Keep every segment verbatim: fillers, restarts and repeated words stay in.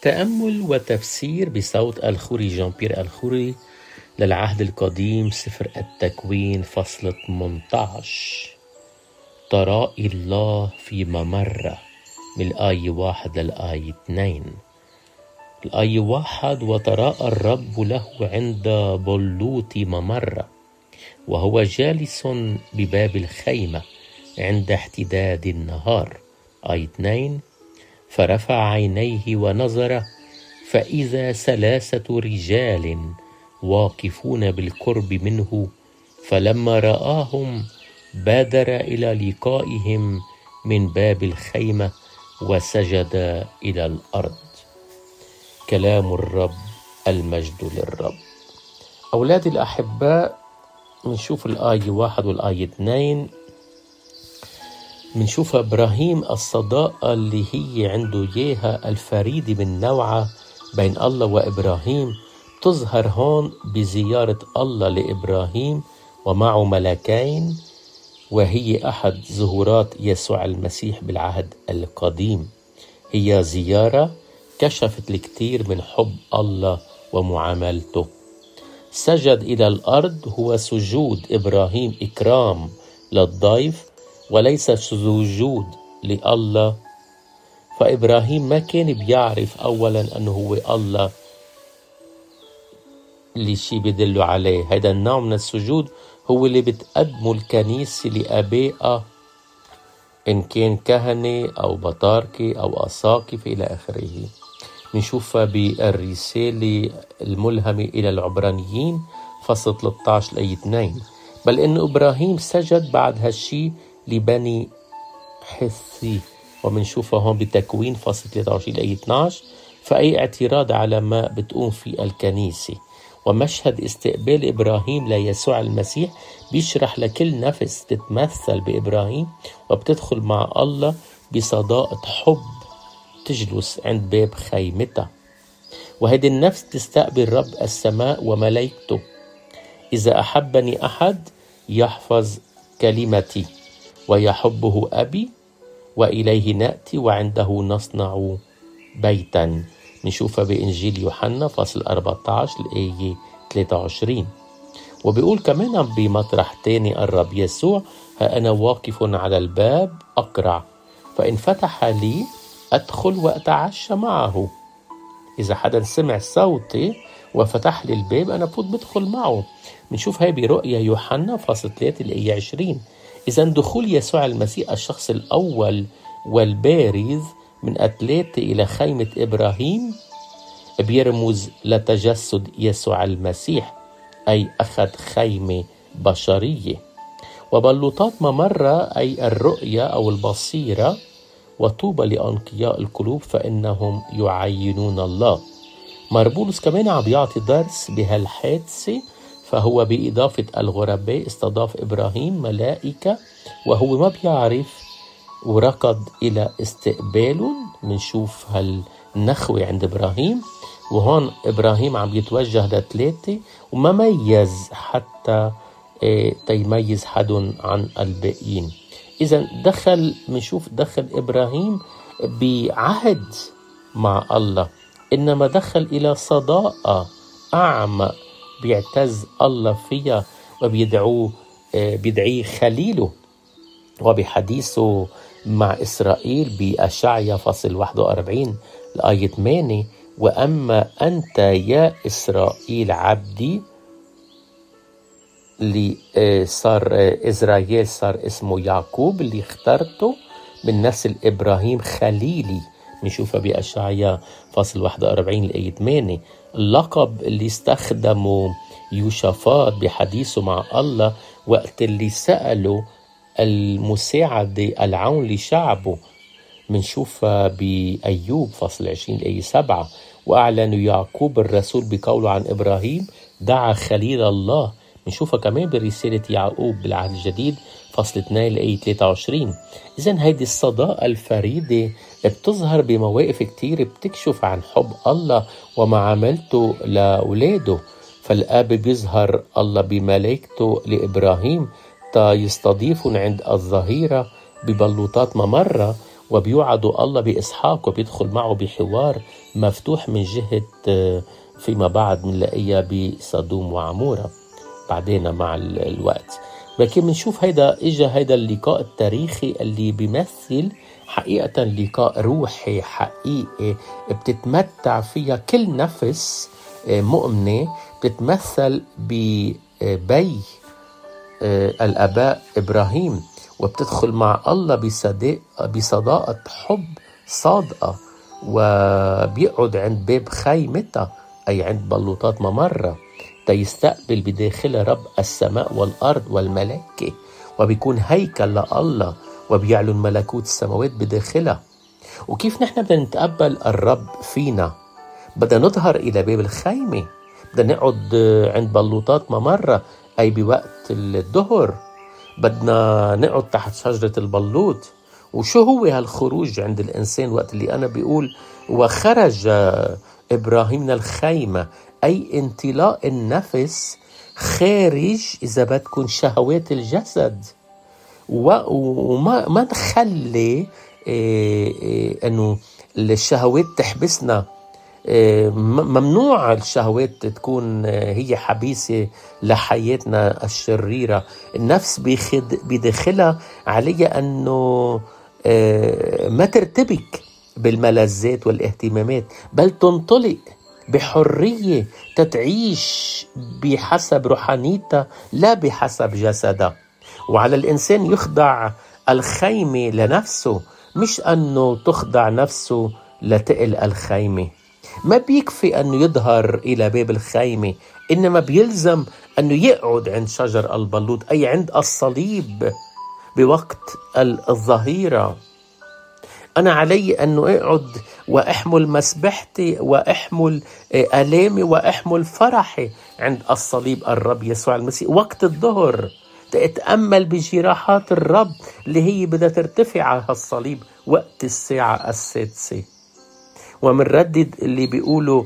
تأمل وتفسير بصوت الخوري جان بيير الخوري للعهد القديم، سفر التكوين، فصل ثمانية عشر. تراءي الله في ممرة، من الآية واحد للآية اثنين. الآية واحد: وتراءى الرب له عند بلوط ممرة، وهو جالس بباب الخيمة عند احتداد النهار. آية اثنين: فرفع عينيه ونظر، فإذا ثلاثة رجال واقفون بالقرب منه، فلما رآهم بادر إلى لقائهم من باب الخيمة وسجد إلى الأرض. كلام الرب، المجد للرب. أولادي الأحباء، منشوف الآية واحد والآية اثنين، منشوف إبراهيم الصداقة اللي هي عنده إياها الفريدة من نوعها بين الله وإبراهيم، تظهر هون بزيارة الله لإبراهيم ومعه ملكين، وهي أحد ظهورات يسوع المسيح بالعهد القديم. هي زيارة كشفت الكثير من حب الله ومعاملته. سجد إلى الأرض هو سجود إبراهيم إكرام للضيف وليس سجود لله، فإبراهيم ما كان بيعرف أولا أنه هو الله اللي شي بدله عليه. هذا النوع من السجود هو اللي بتقدمه الكنيسة لآبائها، إن كان كهنة أو بطاركة أو أساقفة إلى آخره. نشوفها بالرسالة الملهمة إلى العبرانيين فصل ثلاثة عشر الآية اثنين: بل إن إبراهيم سجد بعد هالشي لبني حثي. ومنشوفها هون بتكوين فصل ثلاثة وعشرين الآية اثني عشر. فأي اعتراض على ما بتقوم في الكنيسة. ومشهد استقبال إبراهيم ليسوع المسيح بيشرح لكل نفس تتمثل بإبراهيم وبتدخل مع الله بصداقة حب، تجلس عند باب خيمتها. وهذه النفس تستقبل رب السماء وملائكته. إذا أحبني أحد يحفظ كلمتي، ويحبه أبي، وإليه نأتي وعنده نصنع بيتا. نشوفها بإنجيل يوحنا فصل أربعة عشر الآية ثلاثة وعشرين. وبيقول كمان بمطرح تاني الرب يسوع: ها أنا واقف على الباب أقرع، فإن فتح لي أدخل وأتعشى معه. إذا حدا سمع صوتي وفتح لي الباب أنا فوت بدخل معه. بنشوف هاي برؤيا يوحنا فصل ثلاثة الآية عشرين. إذا دخول يسوع المسيح الشخص الأول والبارز من الثلاثة إلى خيمة إبراهيم بيرمز لتجسد يسوع المسيح، أي أخذ خيمة بشرية. وبلوطات ممرة أي الرؤية أو البصيرة. وطوبى لأنقياء القلوب فإنهم يعينون الله. مربولس كمان عم بيعطي درس بهالحادثة، فهو بإضافة الغرباء استضاف إبراهيم ملائكة وهو ما بيعرف وركض إلى استقبالهم. منشوف هالنخوة عند إبراهيم، وهون إبراهيم عم يتوجه لثلاثة وما ميز حتى تيميز حد عن الباقيين. إذا دخل منشوف دخل إبراهيم بعهد مع الله، إنما دخل إلى صداقة أعمق بيعتز الله فيها وبيدعوه بيدعيه خليله. وبحديثه مع إسرائيل بأشعيا فصل واحد وأربعين الآية ثمانية: وأما أنت يا إسرائيل عبدي، اللي صار إسرائيل صار اسمه يعقوب اللي اخترته من نسل إبراهيم خليلي. نشوفها بأشعيا فصل واحد وأربعين الآية ثمانية. اللقب اللي استخدمه يوشافاط بحديثه مع الله وقت اللي سألوا المساعدة العون لشعبه. منشوفها بأيوب فصل عشرين الآية سبعة. وأعلن يعقوب الرسول بقوله عن إبراهيم: دعا خليل الله. منشوفها كمان برسالة يعقوب بالعهد الجديد فصل اثنين الآية ثلاثة وعشرين. إذن هيدي الصداقة الفريدة بتظهر بمواقف كتير بتكشف عن حب الله ومعاملته لأولاده. فالآب بيظهر الله بملائكته لإبراهيم تا يستضيفون عند الظهيرة ببلوطات ممرة، وبيوعدوا الله بإسحاق وبيدخل معه بحوار مفتوح من جهة فيما بعد بنلاقيها بصدوم وعمورة بعدين مع الوقت. لكن بنشوف هيدا إجا هيدا اللقاء التاريخي اللي بيمثل حقيقة لقاء روحي حقيقي بتتمتع فيها كل نفس مؤمنة، بتتمثل ببي الآباء إبراهيم، وبتدخل مع الله بصداقة بصداقة حب صادقة، وبيقعد عند باب خيمتها أي عند بلوطات ممرة تيستقبل بداخلها رب السماء والأرض والملائكة، وبيكون هيكل لله وبيعلن ملكوت السماوات بداخلها. وكيف نحن بدنا نتقبل الرب فينا؟ بدنا نظهر إلى باب الخيمة، بدنا نقعد عند بلوطات ممرة أي بوقت الظهر، بدنا نقعد تحت شجرة البلوط. وشو هو هالخروج عند الإنسان وقت اللي أنا بيقول وخرج إبراهيم من الخيمة؟ أي انطلاق النفس خارج إذا بدكن شهوات الجسد، وما ما نخلي إيه إيه أنه الشهوات تحبسنا. إيه ممنوع الشهوات تكون هي حبيسة لحياتنا الشريرة. النفس بداخلها عليها أنه إيه ما ترتبك بالملذات والاهتمامات، بل تنطلق بحرية تتعيش بحسب روحانيتها لا بحسب جسدها. وعلى الإنسان يخضع الخيمة لنفسه، مش أنه تخضع نفسه لتقل الخيمة. ما بيكفي أنه يظهر إلى باب الخيمة، إنما بيلزم أنه يقعد عند شجر البلوط أي عند الصليب بوقت الظهيرة. أنا علي أنه أقعد وأحمل مسبحتي وأحمل آلامي وأحمل فرحي عند الصليب الرب يسوع المسيح وقت الظهر، تتأمل بجراحات الرب اللي هي بدها ترتفع على الصليب وقت الساعة السادسة. ومنردد اللي بيقولوا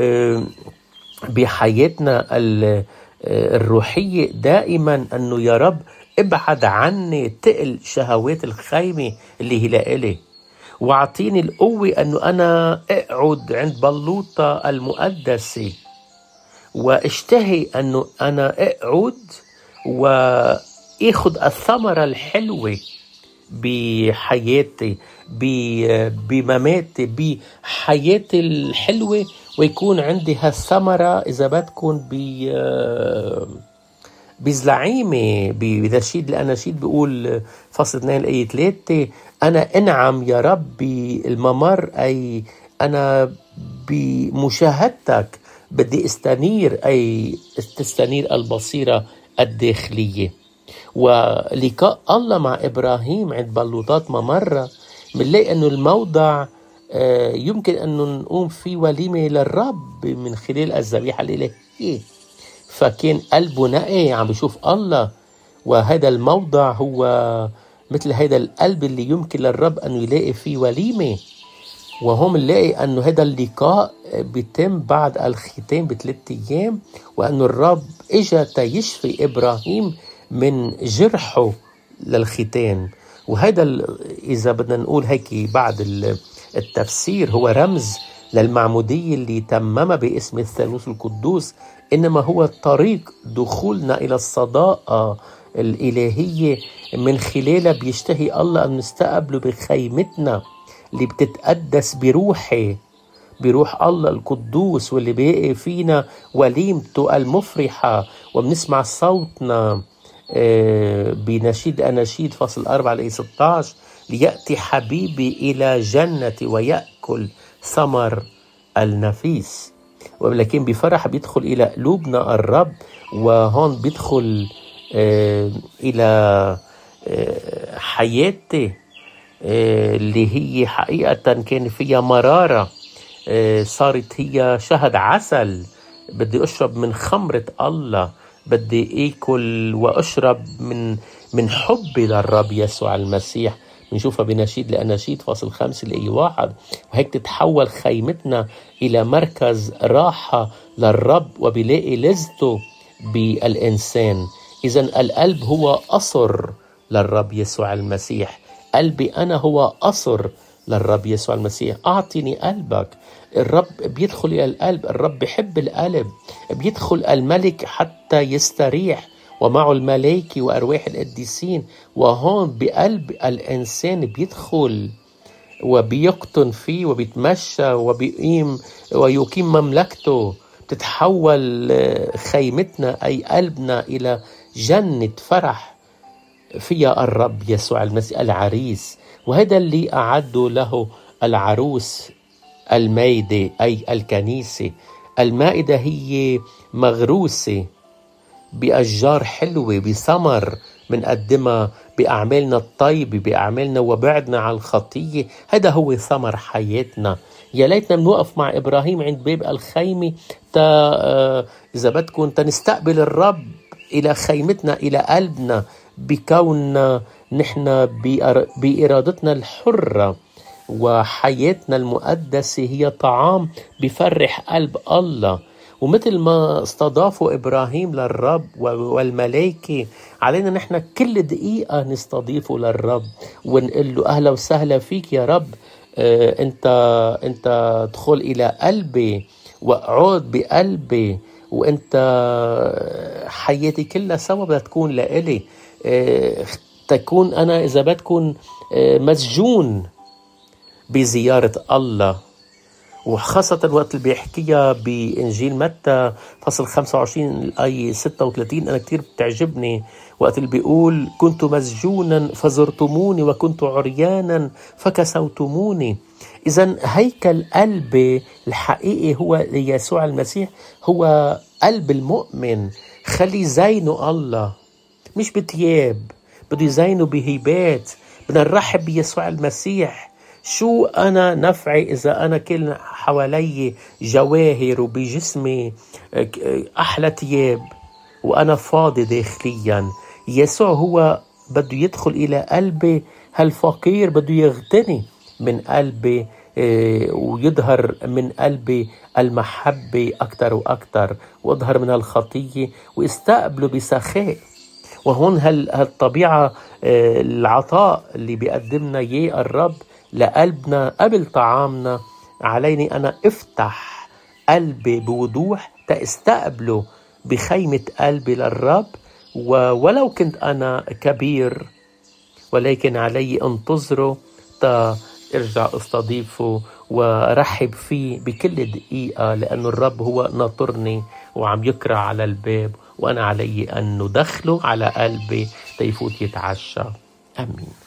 بحياتنا الروحية دائما أنه يا رب ابعد عني تقل شهوات الخيمة اللي هي لإلي، واعطيني القوة أنه أنا أقعد عند بلوطة المقدسة، واشتهي أنه أنا أقعد وأخذ الثمرة الحلوة بحياتي بمماتي بحياتي الحلوة، ويكون عندي هالثمرة إذا بدكن بزلعيمة. بنشيد الأناشيد بيقول فصل اثنين الآية ثلاثة: أنا أنعم يا ربي الممر، أي أنا بمشاهدتك بدي استنير، أي تستنير البصيرة الداخلية. ولقاء الله مع إبراهيم عند بلوطات ممرة بنلاقي أنه الموضع يمكن أنه نقوم فيه وليمة للرب من خلال الذبيحة الإلهية. فكان قلبه نقي عم بيشوف الله، وهذا الموضع هو مثل هذا القلب اللي يمكن للرب أنه يلاقي فيه وليمة. وهم نلاقي أنه هذا اللقاء بيتم بعد الختان بثلاث أيام، وأنه الرب إجا تيشفي إبراهيم من جرحه للختان. وهذا إذا بدنا نقول هيك بعد التفسير هو رمز للمعمودية اللي تمم باسم الثالوث القدوس، إنما هو طريق دخولنا إلى الصداقة الإلهية من خلالها بيشتهي الله أن نستقبله بخيمتنا اللي بتتقدس بروحه، بروح الله القدوس، واللي بيقي فينا وليمته المفرحة. وبنسمع صوتنا بنشيد أناشيد فصل أربعة الآية ستة عشر: ليأتي حبيبي إلى جنتي ويأكل ثمر النفيس. ولكن بفرح بيدخل إلى قلوبنا الرب، وهون بيدخل إلى حياتي اللي هي حقيقة كان فيها مرارة، صارت هي شهد عسل. بدي أشرب من خمرة الله، بدي أكل وأشرب من من حبي للرب يسوع المسيح. بنشوفها بنشيد الأناشيد فاصل خمسة الآية واحد. وهيك تتحول خيمتنا إلى مركز راحة للرب، وبيلاقي لذته بالإنسان. إذن القلب هو قصر للرب يسوع المسيح، قلبي أنا هو قصر للرب يسوع المسيح. أعطني قلبك. الرب بيدخل إلى القلب، الرب بيحب القلب، بيدخل الملك حتى يستريح ومعه الملائكة وأرواح القديسين، وهون بقلب الإنسان بيدخل وبيقطن فيه وبيتمشى وبيقيم ويقيم مملكته. تتحول خيمتنا أي قلبنا إلى جنة فرح فيها الرب يسوع المسيح العريس، وهذا اللي أعده له العروس المائدة أي الكنيسة. المائدة هي مغروسة بأشجار حلوة بثمر بنقدمها بأعمالنا الطيبة، بأعمالنا وبعدنا عن الخطية. هذا هو ثمر حياتنا. يا ليتنا بنوقف مع إبراهيم عند باب الخيمة تا آه إذا بدكم تنستقبل الرب إلى خيمتنا إلى قلبنا، بكوننا نحن بإرادتنا الحرة، وحياتنا المقدسة هي طعام بفرح قلب الله. ومثل ما استضافوا إبراهيم للرب والملائكة، علينا نحن كل دقيقة نستضيفه للرب ونقول له أهلا وسهلا فيك يا رب. آه أنت أنت ادخل إلى قلبي واقعد بقلبي، وأنت حياتي كلها سوا بدها تكون لإلي. آه تكون أنا إذا بدكم آه مسجون بزيارة الله. وخاصة وقت اللي بيحكيها بإنجيل متى فصل خمسة وعشرين الآية ستة وثلاثين أنا كتير بتعجبني، وقت اللي بيقول كنت مسجونا فزرتموني وكنت عريانا فكسوتموني. إذن هيكل قلبي الحقيقي هو يسوع المسيح، هو قلب المؤمن. خلي زينه الله مش بتياب، بده يزينه بهبات. بدنا نرحب بيسوع المسيح. شو أنا نفعي إذا أنا كل حوالي جواهر وبجسمي أحلى تياب وأنا فاضي داخليا؟ يسوع هو بده يدخل إلى قلبي هالفقير، بده يغتني من قلبي ويظهر من قلبي المحبة أكتر وأكتر، ويظهر من الخطية ويستقبله بسخاء. وهون هالطبيعة العطاء اللي بيقدمنا إياه الرب لقلبنا قبل طعامنا. عليني أنا افتح قلبي بوضوح تستقبله بخيمة قلبي للرب، ولو كنت أنا كبير ولكن علي انتظره تا ارجع استضيفه ورحب فيه بكل دقيقة، لأنه الرب هو ناطرني وعم يقرأ على الباب، وأنا علي أن ندخله على قلبي تيفوت يتعشى. أمين.